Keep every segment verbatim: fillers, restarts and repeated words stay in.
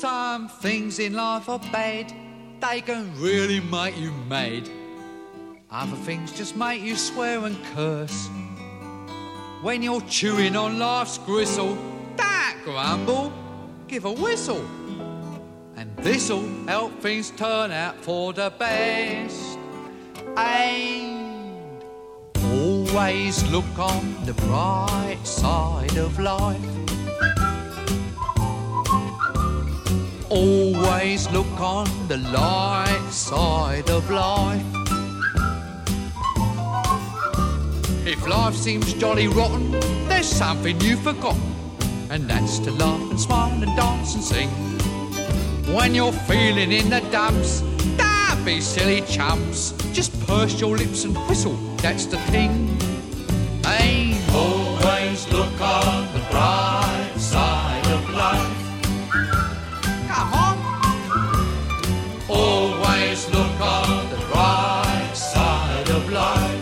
Some things in life are bad, they can really make you mad. Other things just make you swear and curse. When you're chewing on life's gristle, don't grumble, give a whistle. And this'll help things turn out for the best. And always look on the bright side of life. Always look on the light side of life. If life seems jolly rotten, there's something you've forgotten, and that's to laugh and smile and dance and sing. When you're feeling in the dumps, don't be silly chumps. Just purse your lips and whistle, that's the thing. Hey, always look on the bright side of life. Come on. Always look on the bright side of life.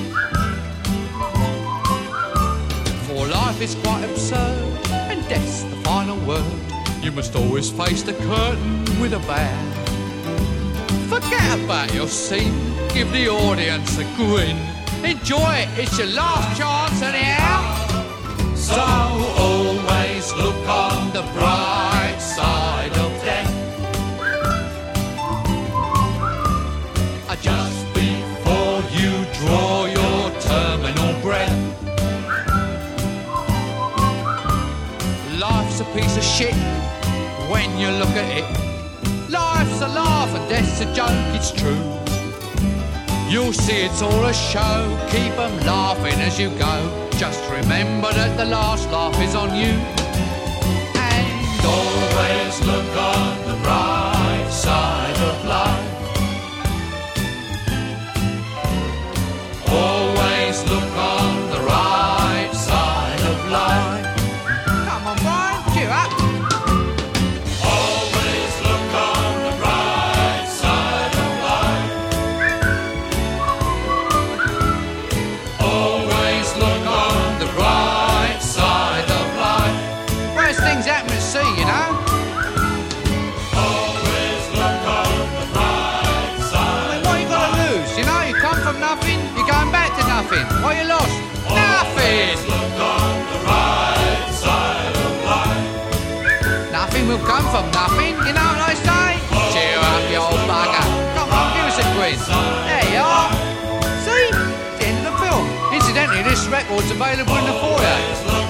For life is quite absurd, and death's the final word. You must always face the curtain with a bow. Forget about your scene, give the audience a grin. Enjoy it, it's your last chance anyhow. So always look on the bright side of death. Just before you draw your terminal breath. Life's a piece of shit when you look at it. Life's a laugh and death's a joke, it's true. You'll see it's all a show, keep 'em laughing as you go. Just remember that the last laugh is on you. And always look on the bright side of life. Always look on the right side of life. Come on, Brian, cheer up. Always look on the right side of life. Always look on the right side of life. Worst things happen at sea, you know. Always look on the right side. I mean, what you got to lose? You know, you come from nothing, you're going back to nothing. What you lost? Nothing. Always look on the right side of life. Nothing will come from nothing, you know what I say? Cheer up, you old bugger. Come on, give us a quiz. There you are. See? It's the end of the film. Incidentally, this record's available in the foyer.